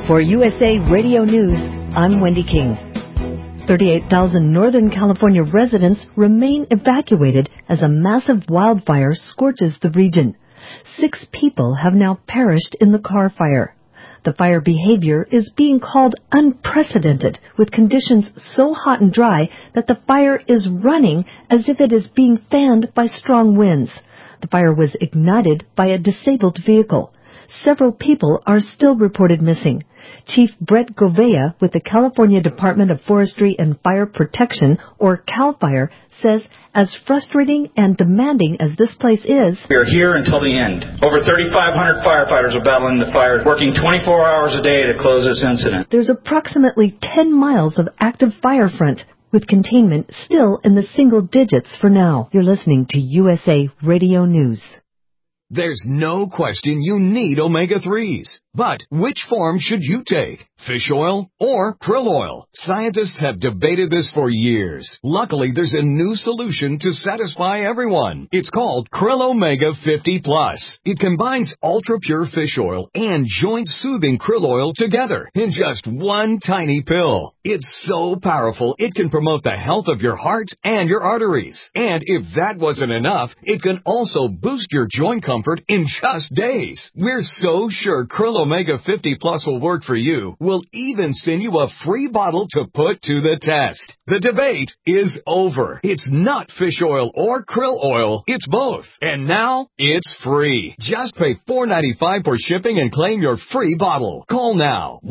For USA Radio News, I'm Wendy King. 38,000 Northern California residents remain evacuated as a massive wildfire scorches the region. 6 people have now perished in the Carr Fire. The fire behavior is being called unprecedented, with conditions so hot and dry that the fire is running as if it is being fanned by strong winds. The fire was ignited by a disabled vehicle. Several people are still reported missing. Chief Brett Govea with the California Department of Forestry and Fire Protection, or CAL FIRE, says as frustrating and demanding as this place is, we are here until the end. Over 3,500 firefighters are battling the fire, working 24 hours a day to close this incident. There's approximately 10 miles of active fire front, with containment still in the single digits for now. You're listening to USA Radio News. There's no question you need omega-3s. But which form should you take? Fish oil or krill oil? Scientists have debated this for years. Luckily, there's a new solution to satisfy everyone. It's called Krill Omega 50 Plus. It combines ultra-pure fish oil and joint-soothing krill oil together in just one tiny pill. It's so powerful, it can promote the health of your heart and your arteries. And if that wasn't enough, it can also boost your joint comfort in just days. We're so sure Krill Omega 50 Plus will work for you. We'll even send you a free bottle to put to the test. The debate is over. It's not fish oil or krill oil. It's both. And now it's free. Just pay $4.95 for shipping and claim your free bottle. Call now.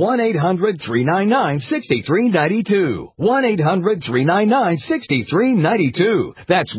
1-800-399-6392. 1-800-399-6392. That's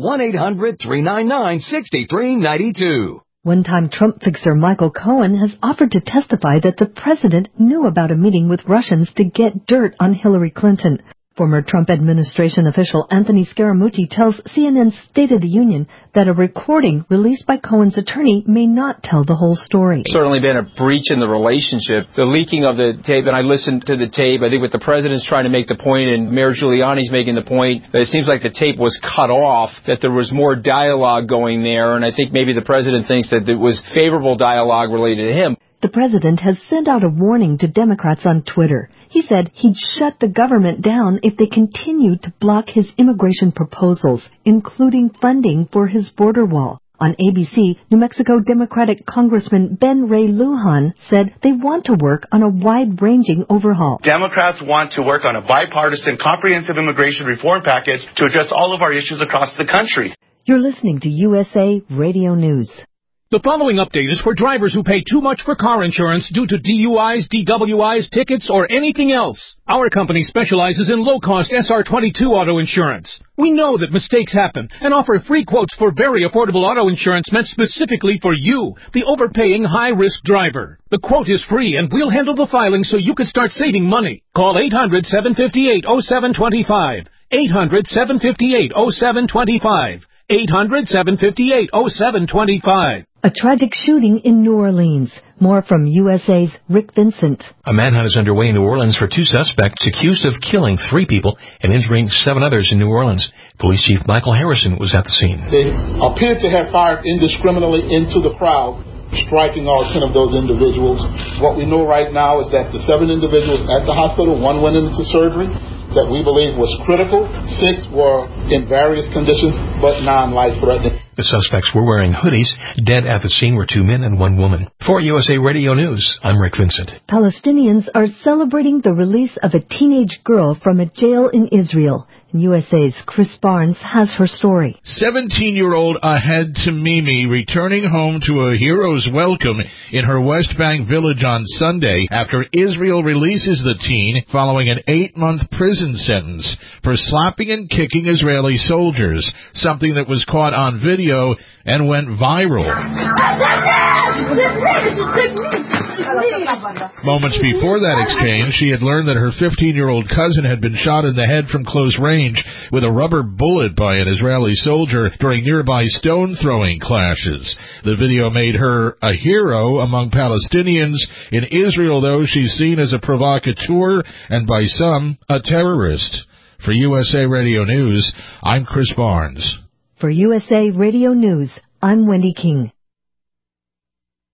1-800-399-6392. One-time Trump fixer Michael Cohen has offered to testify that the president knew about a meeting with Russians to get dirt on Hillary Clinton. Former Trump administration official Anthony Scaramucci tells CNN's State of the Union that a recording released by Cohen's attorney may not tell the whole story. Certainly been a breach in the relationship. The leaking of the tape, and I listened to the tape, I think what the president's trying to make the point, and Mayor Giuliani's making the point, that it seems like the tape was cut off, that there was more dialogue going there, and I think maybe the president thinks that it was favorable dialogue related to him. The president has sent out a warning to Democrats on Twitter. He said he'd shut the government down if they continued to block his immigration proposals, including funding for his border wall. On ABC, New Mexico Democratic Congressman Ben Ray Lujan said they want to work on a wide-ranging overhaul. Democrats want to work on a bipartisan, comprehensive immigration reform package to address all of our issues across the country. You're listening to USA Radio News. The following update is for drivers who pay too much for car insurance due to DUIs, DWIs, tickets, or anything else. Our company specializes in low-cost SR22 auto insurance. We know that mistakes happen and offer free quotes for very affordable auto insurance meant specifically for you, the overpaying high-risk driver. The quote is free and we'll handle the filing so you can start saving money. Call 800-758-0725. 800-758-0725. 800-758-0725. A tragic shooting in New Orleans. More from USA's Rick Vincent. A manhunt is underway in New Orleans for 2 suspects accused of killing 3 people and injuring 7 others in New Orleans. Police Chief Michael Harrison was at the scene. They appeared to have fired indiscriminately into the crowd, striking all 10 of those individuals. What we know right now is that the 7 individuals at the hospital, 1 went into surgery that we believe was critical. 6 were in various conditions, but non-life-threatening. The suspects were wearing hoodies. Dead at the scene were 2 men and 1 woman. For USA Radio News, I'm Rick Vincent. Palestinians are celebrating the release of a teenage girl from a jail in Israel. And USA's Chris Barnes has her story. 17-year-old Ahed Tamimi returning home to a hero's welcome in her West Bank village on Sunday after Israel releases the teen following an 8-month prison sentence for slapping and kicking Israeli soldiers, something that was caught on video and went viral. Moments before that exchange, she had learned that her 15-year-old cousin had been shot in the head from close range with a rubber bullet by an Israeli soldier during nearby stone-throwing clashes. The video made her a hero among Palestinians. In Israel, though, she's seen as a provocateur and by some, a terrorist. For USA Radio News, I'm Chris Barnes. For USA Radio News, I'm Wendy King.